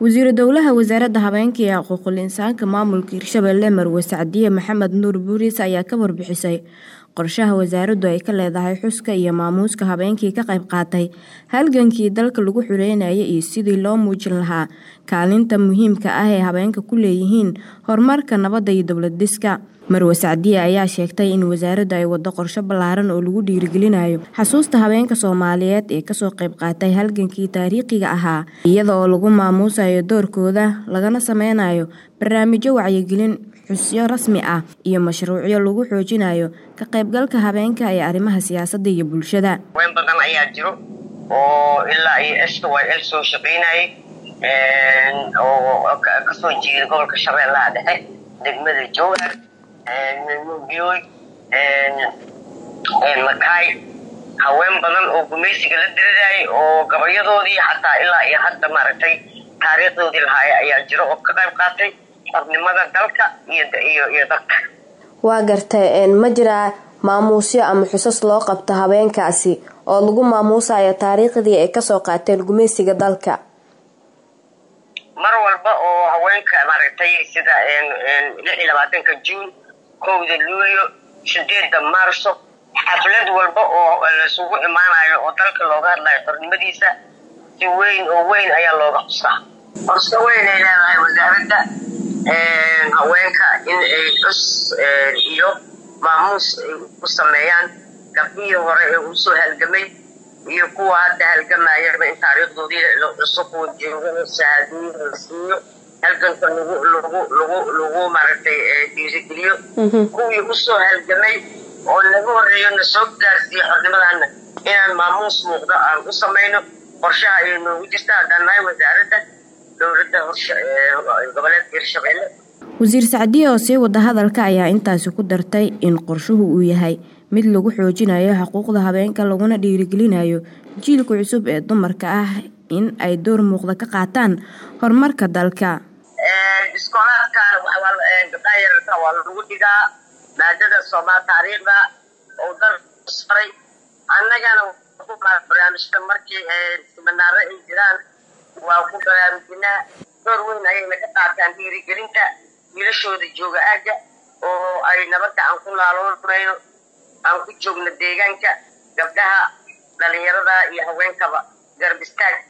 wasiir dowlaha wasaaradda habeenka iyo xuquuqul insaanka maamulka Hirshabelle Marwe Sacdiye Maxamed Nuur Buuris ayaa ka warbixisay qorshaha wasaaraddu ay ka leedahay xuska iyo maamuuska habeenkii ka qayb qaatay halgankii dalka lagu xureynayay iyo sidii loo muujin lahaa kaalinta muhiimka ah ee habeenka ku leeyihiin horumarka nabadda iyo dawlad dhiska. Marwe Sacdiye ayaa sheegtay in wasaaraddu ay wado qorshe ballaaran oo lagu dhiirigelinayo xasuusta habeenka Soomaaliyeed ee ka soo qayb qaatay halgankii taariikhiga ahaa iyada oo lagu maamuusayo doorkooda lagana sameynayo barnaamijyo wacyigelin xusyo rasmi ah iyo mashruucyo lagu xoojinayo ka qaybgalka habeenka ee arrimaha siyaasadda iyo bulshada. Weyn badan ayaa jiro oo ilaa ay SYL soo shaqeynayay oo ka soo jeeday gobolka Shabeellaha Dhexe degmada Jowhar Nuubiyoy Makay haween badan oo gumeysiga la diray oo gabayadoodii xataa ilaa iyo hadda maaragtay taariikhdoodii lahaay ayaa jiro oo ka qayb qaatay xornimada dalka iyo dadka. Waa gartay ma jira maamuusyo ama xusas loo qabto habeenkaasi oo lagu maamuusayo taariikhdii ay ka soo qaateen gumeysiga dalka. mar walba oo haweenka maaragtay sida 26 Juun 1 Luulyo 8 Maarso xaflad walba oo la isugu imaanayo oo dalka looga hadlayo xornimadiisa si weyn ayaa looga xusaa. Qorshe weyn ay leedahay wasaaradda haweenka in ay xus iyo maamuus u sameeyaan gabdhihii hore ee u soo halgamay iyo kuwa hadda halgamaya in taariikhdoodii la cusub oo jeedo saadii siiyo halganka lagu maaragtay dhiirigeliyo kuwii u soo halgamay oo lagu horeeyo na soo gaarsiiyo xornimadana inaan maamuus muuqda aan u sameyno qorshaha ay noogu jirta hadanahay wasaaradda dowladda goboleedka Hirshabelle. Wasiir Sacdiye oo sii wada hadalka ayaa intaasi ku dartay in qorshuhu uu yahay mid lagu xoojinayo xuquuqda habeenka laguna dhiirigelinayo jiilka cusub ee dumarka ah in ay door muuqda ka qaataan horumarka dalka. Iskoolaadkan gabdhaha waa lagu dhigaa maadada Soomaali taariikhda oo dalka saray annagana ku barnaamijka markii seminaaro ay jiraan waa ku baraarujinaa door weyn ayay ka qaataan dhiirigelinta wiilashooda jooga aaga oo ay nabadda aan ku laaloonayno aan ku joogno deegaanka gabdhaha dhalinyarada iyo haweenkaba garab istaag